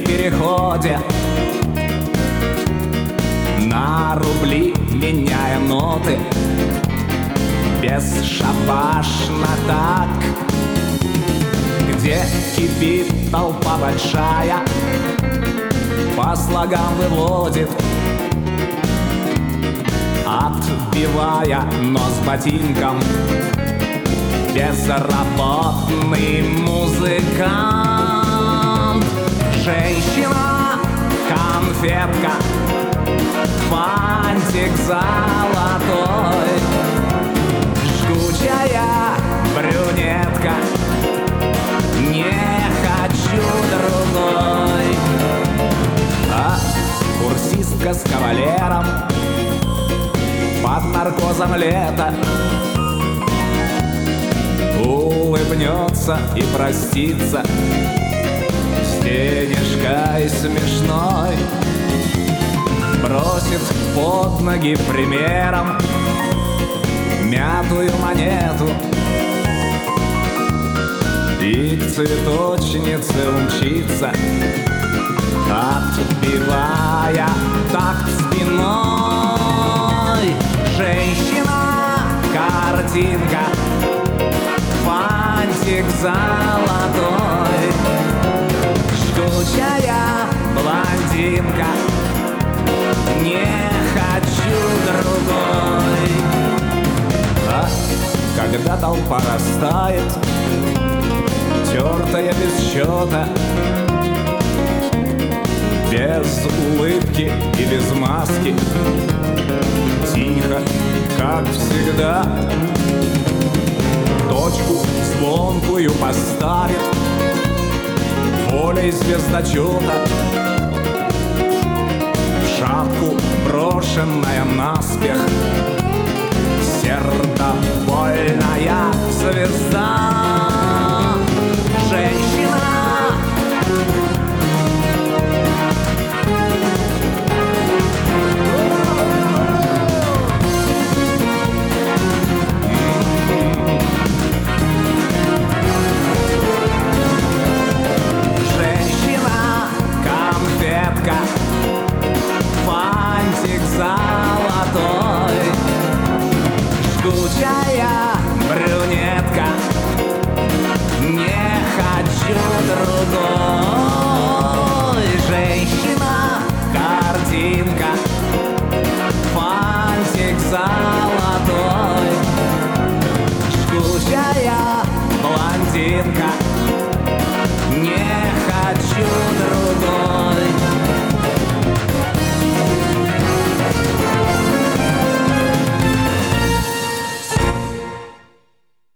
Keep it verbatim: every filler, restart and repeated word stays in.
переходе, на рубли меняя ноты, бесшабашно так. Где кипит толпа большая, по слогам выводит, отбивая нос ботинком, безработный музыкант. Женщина, конфетка, фантик золотой, жгучая брюнетка, не хочу другой. А курсистка с кавалером под наркозом лета улыбнется и простится с денежкой смешной, бросит под ноги примером мятую монету и к цветочнице умчится, отбивая такт спиной. Женщина, картинка, фантик золотой, жгучая блондинка, не хочу другой. А когда толпа растает, тертая без счета, без улыбки и без маски, тихо, как всегда, точку звонкую поставит волей звездочета, в шапку брошенная наспех сердобольная звезда. Женщина, фантик золотой, жгучая брюнетка, не хочу другой. Женщина, картинка, фантик золотой, жгучая блондинка, не хочу другой.